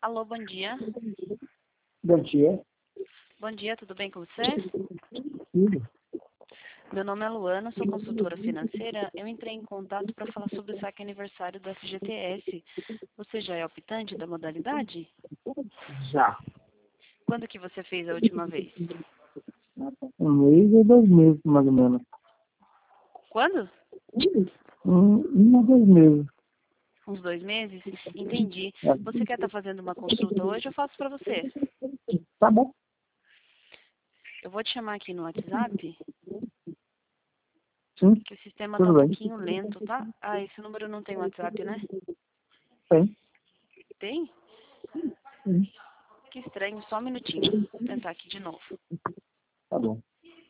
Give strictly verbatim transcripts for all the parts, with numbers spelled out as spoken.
Alô, bom dia. Bom dia. Bom dia, tudo bem com você? Tudo. Meu nome é Luana, sou consultora financeira. Eu entrei em contato para falar sobre o saque aniversário do F G T S. Você já é optante da modalidade? Já. Quando que você fez a última vez? Um mês ou dois meses, mais ou menos. Quando? Um, um ou dois meses. Uns dois meses? Entendi. É. Você quer estar fazendo uma consulta hoje? Eu faço para você. Tá bom. Eu vou te chamar aqui no WhatsApp, Sim, que o sistema está tudo um bem. pouquinho lento, tá? Ah, esse número não tem WhatsApp, né? Tem. Tem? Sim. Que estranho, só um minutinho. Vou tentar aqui de novo. Tá bom.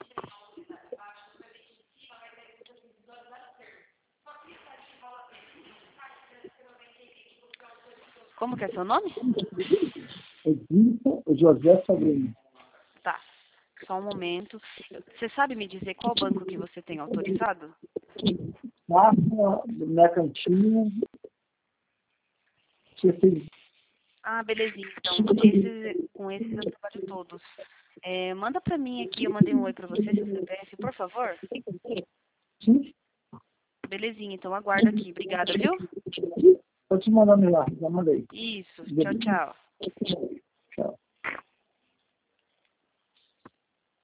Como que é seu nome? Edilson José Sobrinho. Tá, só um momento. Você sabe me dizer qual banco que você tem autorizado? Passa na cantinha. Você fez. Ah, belezinha. Então, esses, com esses eu trabalho todos. É, manda pra mim aqui, eu mandei um oi pra você, seu C P F, por favor. Sim. Belezinha, então aguardo aqui. Obrigada, viu? Vou te mandar lá. Já mandei. Isso, tchau, Beleza. tchau.